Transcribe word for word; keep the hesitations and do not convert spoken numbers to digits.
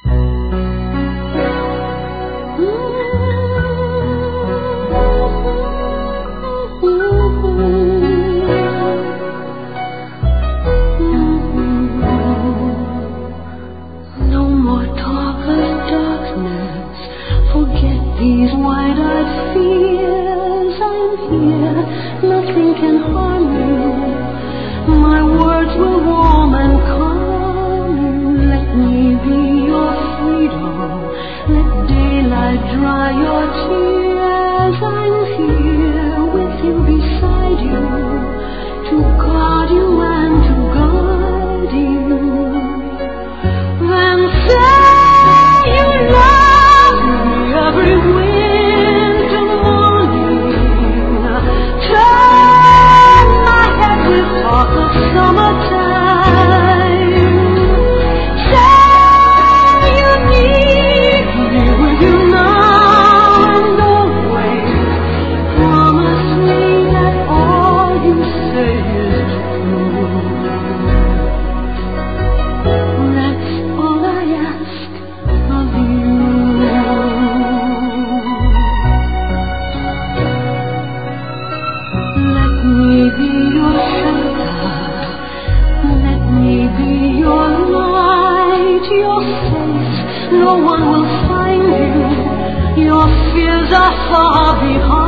These wide-eyed fears, I'm here, nothing can harm you. My words will warm and calm you. Let me be your freedom, let daylight dry your tears. I'm here with you, beside you, to guard you and to guide you. Then say you love me every winter morning. Turn my head with talk of summertime. Say you need me with you now and always. Promise me that all you say is true. That's all I ask of you. Let me be your shelter, let me be your light, your safe, no one will find you, your fears are far behind.